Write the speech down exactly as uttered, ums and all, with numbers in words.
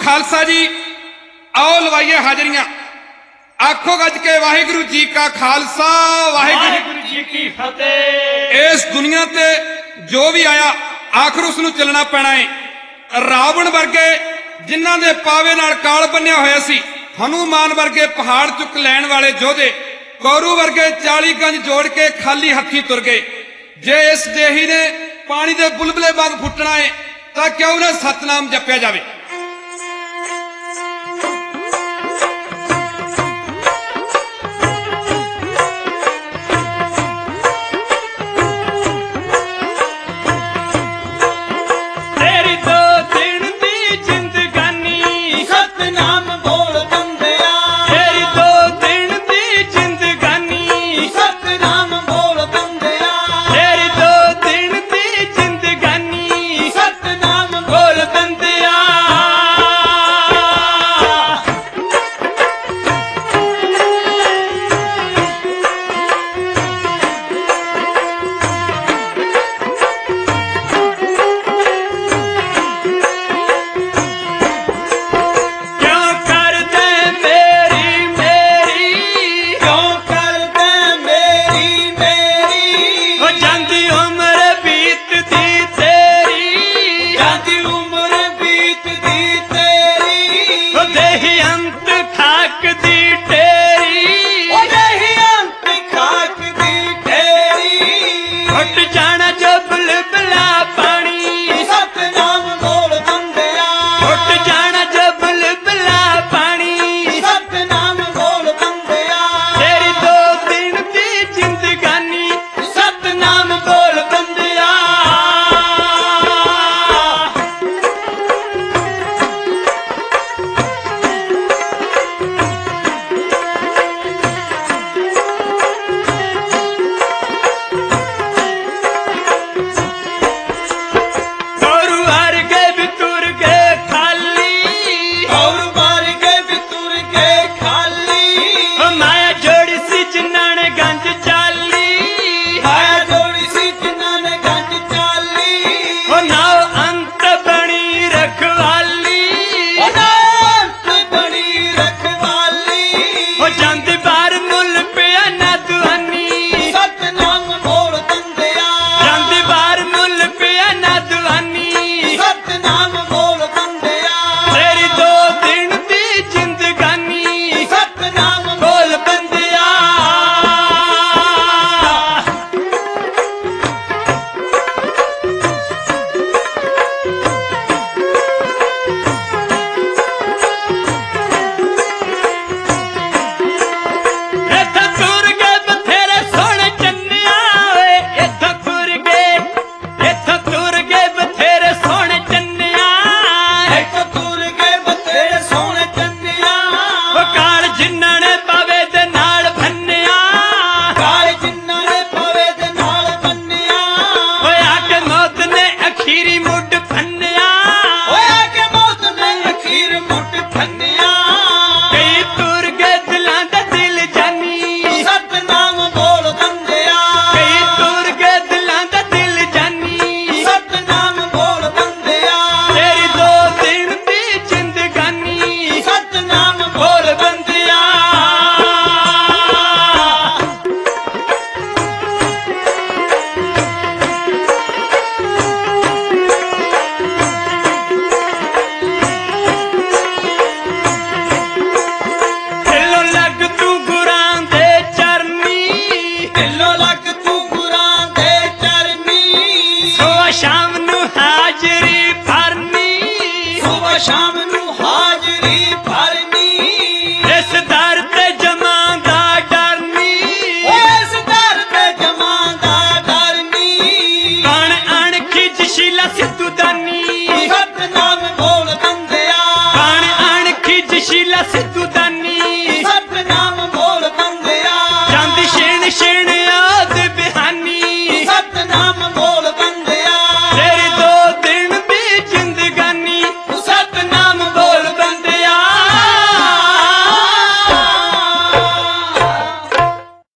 खालसा जी आओ लवाइए हाजरियां। आखो गज के वाहिगुरु जी का खालसा वाहिगुरु जी की फतेह। इस दुनिया ते जो भी आया आखिर उसनूं चलना पैना है। रावण वर्गे जिन्हां दे पावे नाल काल बन्निया होया सी, हनुमान वर्गे पहाड़ चुक लैण वाले जोधे, कौरू वर्गे चाली गंज जोड़ के खाली हथी तुर गए। जे इस देही ने पानी दे बुलबुले वांग फुटना है तां क्यों ना सतनाम जपिया जावे। सिद्धू दानी सतनाम बोल बंदिया चांदी शेण शेण